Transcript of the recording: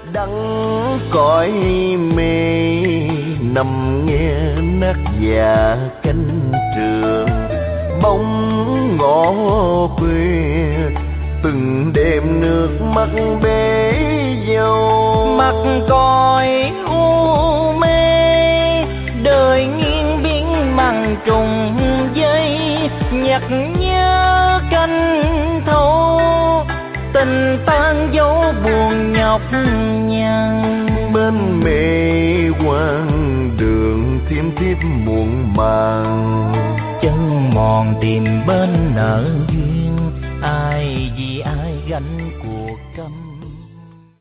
đắng cõi mê nằm nghe nát dạ cánh trường, bóng ngõ khuya từng đêm nước mắt bể dâu. Mặt còi u mê đời nghiêng biến mặn trùng dây, nhắc nhớ canh thâu tình tan dấu buồn nhọc nhằn. Bên mê quang đường thiêm thiếp muộn màng, chân mòn tìm bên nợ duyên ai gì